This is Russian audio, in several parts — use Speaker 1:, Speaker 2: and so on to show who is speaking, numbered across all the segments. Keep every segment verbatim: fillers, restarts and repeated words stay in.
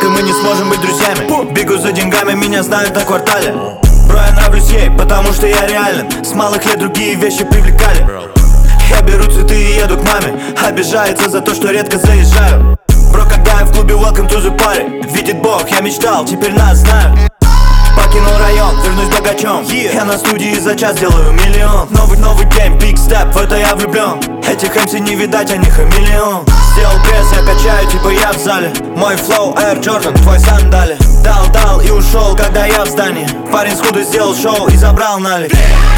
Speaker 1: мы не сможем быть друзьями. Бегу за деньгами, меня знают на квартале. Бро, я нравлюсь ей, потому что я реален. С малых лет другие вещи привлекали. Я беру цветы и еду к маме. Обижается за то, что редко заезжаю. Бро, когда я в клубе welcome to the party, видит Бог, я мечтал, теперь нас знают. Покинул район, вернусь богачом. yeah. Я на студии за час делаю миллион. Новый, новый день, big step, в это я влюблен. Этих эм си не видать, они хамелеон. Сделал пресс, я качаю, типа я в зале. Мой флоу, Air Jordan, твой сандали. Дал, дал и ушел, когда я в здании. Парень с худы сделал шоу и забрал налик.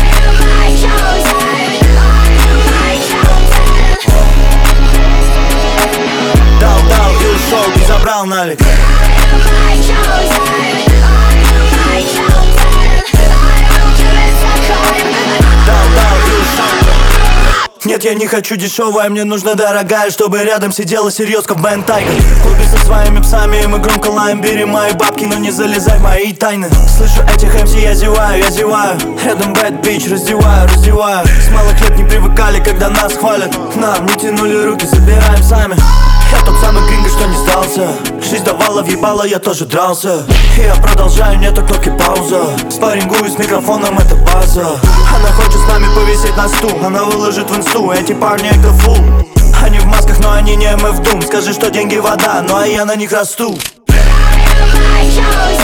Speaker 1: Дал, дал и ушел и забрал налик. Нет, я не хочу дешевая, мне нужна дорогая, чтобы рядом сидела серьезка в Бен Тайгер. В клубе со своими псами, мы громко лаем. Бери мои бабки, но не залезай в мои тайны. Слышу этих эм си, я зеваю, я зеваю. Рядом bad bitch, раздеваю, раздеваю. С малых лет не привыкали, когда нас хвалят. Нам не тянули руки, забираем сами. Я тот самый гринго, что не сдался. Жизнь давала въебала, я тоже дрался. И я продолжаю, нету кнопки пауза. Спаррингую с микрофоном, это база. Она хочет с нами повисеть на стул. Она выложит в инсту, эти парни это фул. Они в масках, но они не эм эф Doom. Скажи, что деньги вода, ну а я на них расту.